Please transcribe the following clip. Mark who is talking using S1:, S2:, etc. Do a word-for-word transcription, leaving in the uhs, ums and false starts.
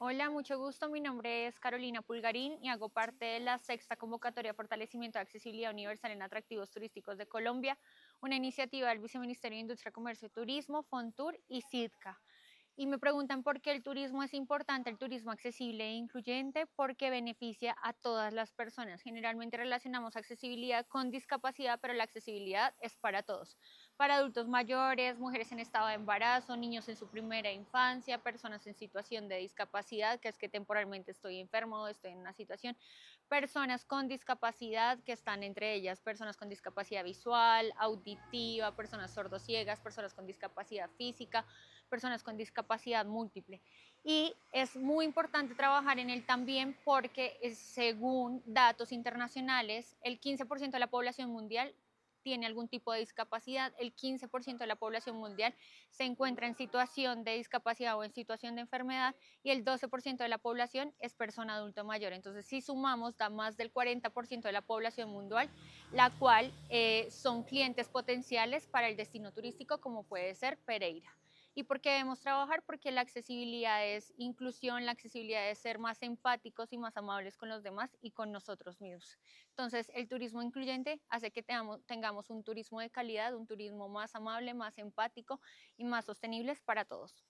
S1: Hola, mucho gusto. Mi nombre es Carolina Pulgarín y hago parte de la sexta convocatoria Fortalecimiento de Accesibilidad Universal en Atractivos Turísticos de Colombia, una iniciativa del Viceministerio de Industria, Comercio y Turismo, FONTUR y SIDCA. Y me preguntan por qué el turismo es importante, el turismo accesible e incluyente, porque beneficia a todas las personas. Generalmente relacionamos accesibilidad con discapacidad, pero la accesibilidad es para todos. Para adultos mayores, mujeres en estado de embarazo, niños en su primera infancia, personas en situación de discapacidad, que es que temporalmente estoy enfermo o estoy en una situación, personas con discapacidad, que están entre ellas personas con discapacidad visual, auditiva, personas sordociegas, personas con discapacidad física, personas con discapacidad múltiple. Y es muy importante trabajar en él también porque según datos internacionales, el quince por ciento de la población mundial tiene algún tipo de discapacidad, el quince por ciento de la población mundial se encuentra en situación de discapacidad o en situación de enfermedad y el doce por ciento de la población es persona adulto mayor. Entonces, si sumamos, da más del cuarenta por ciento de la población mundial, la cual eh, son clientes potenciales para el destino turístico como puede ser Pereira. ¿Y por qué debemos trabajar? Porque la accesibilidad es inclusión, la accesibilidad es ser más empáticos y más amables con los demás y con nosotros mismos. Entonces, el turismo incluyente hace que tengamos, tengamos un turismo de calidad, un turismo más amable, más empático y más sostenible para todos.